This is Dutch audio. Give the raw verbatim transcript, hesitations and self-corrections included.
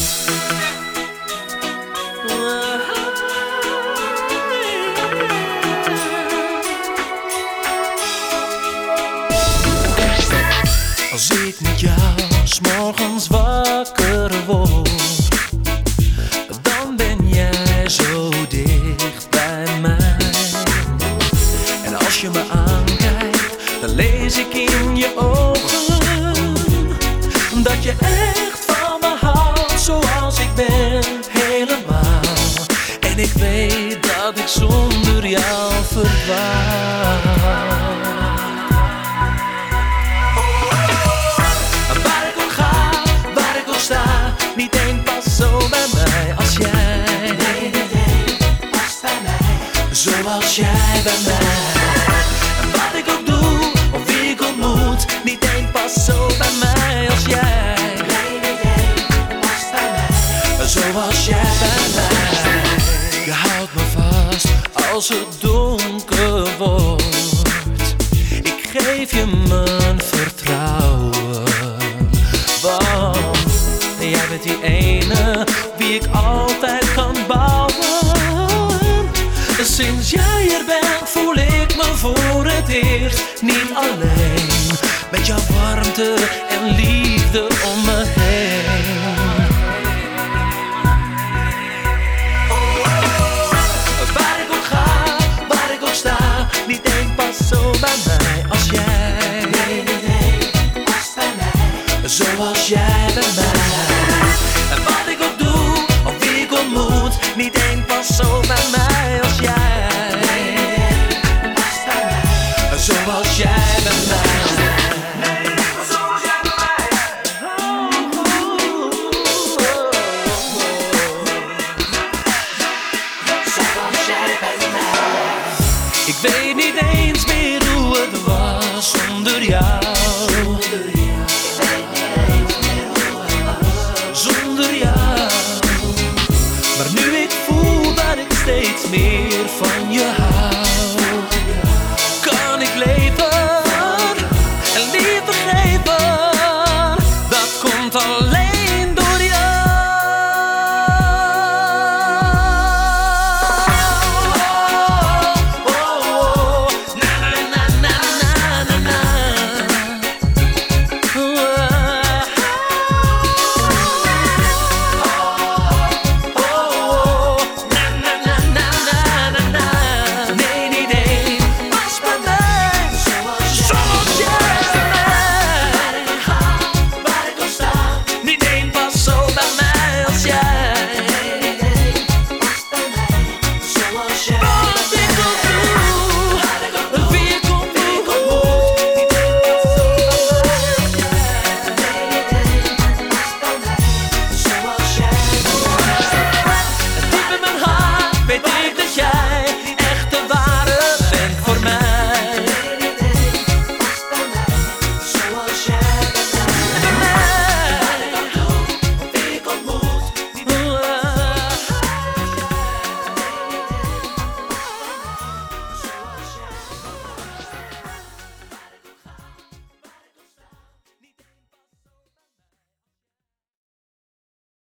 Als ik met jou 's morgens wakker word, dan ben jij zo dicht bij mij. En als je me aankijkt, dan lees ik in je ogen dat je echt van me houdt zoals ik ben, helemaal. En ik weet dat ik zonder jou verdwaal. Niet één past zo bij mij als jij. Nee, nee, nee, past bij mij. Zoals jij bij mij. En wat ik ook doe, of wie ik ontmoet, niet één past zo bij mij als jij. Nee, nee, nee, past bij mij. Zoals jij bij mij. Je houdt me vast als het donker wordt. Ik geef je mijn vertrouwen, want jij bent die ene wie ik altijd kan bouwen. Sinds jij er bent voel ik me voor het eerst niet alleen. Met jouw warmte en liefde om me heen. Waar ik ook ga, waar ik ook sta, niet één past zo bij mij als jij. Nee, nee, nee, past bij mij. Zoals jij bij mij. En wat ik ook doe, of wie ik ontmoet, niet één past zo bij mij als jij. Nee, nee, nee, past bij mij. Zoals jij bij mij. Nee, zoals jij bij mij. Zoals jij bij mij. Ik weet niet eens meer hoe het was zonder jou. Zonder jou. Maar nu ik voel dat ik steeds meer van je hou, kan ik leven en liefde geven. Dat komt alleen